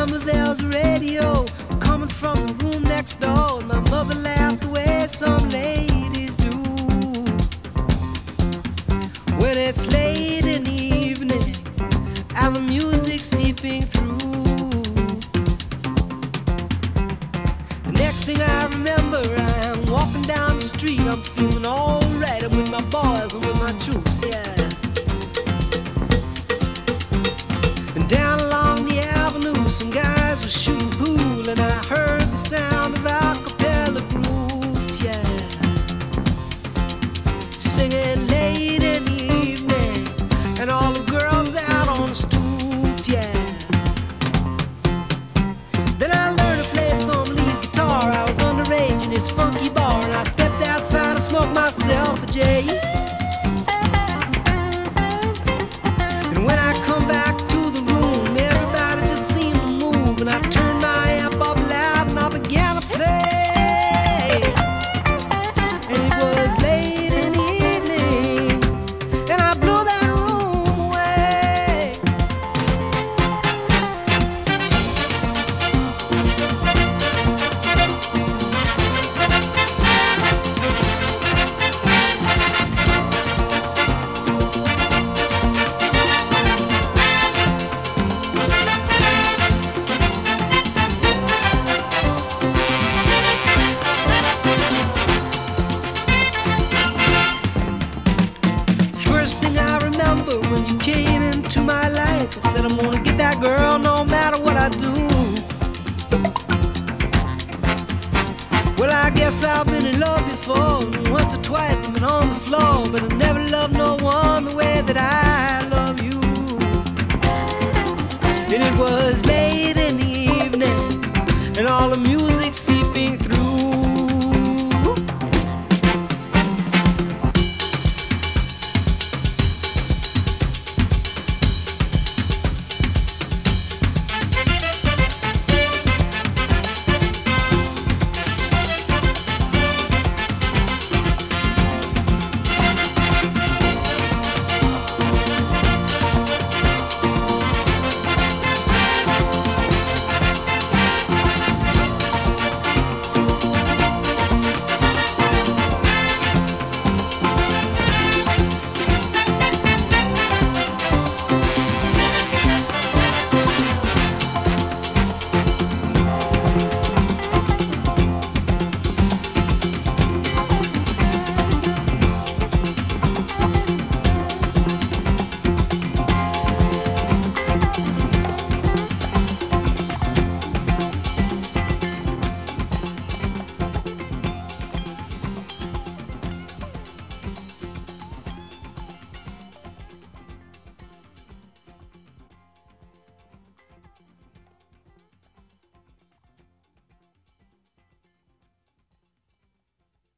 remember there was a radio coming from the room next door, and my mother laughed the way some ladies do. When it's late in the evening and the music seeping through, the next thing I remember, I'm walking down the street, I'm feeling alright. I'm with my boys and with my troops, yeah. And down along the avenue, some guys were shooting pool, and I heard the sound of a cappella groups, yeah, singing late in the evening, and all the girls out on the stoops, yeah. Then I learned to play some lead guitar. I was underage in this funky bar, and I stepped outside and smoked myself a J. And when I come back to the room, everybody just seemed to move, and I turned my amp up loud and I began to play. And it was late in the evening, and I blew that room away. First thing I remember when you came into my life, you said, I'm gonna get that girl no matter what I do. Well, I guess I've been in love before. Once or twice I've been on the floor, but I never loved no one the way that I love you. And it was late in the evening, and all the music seeping through.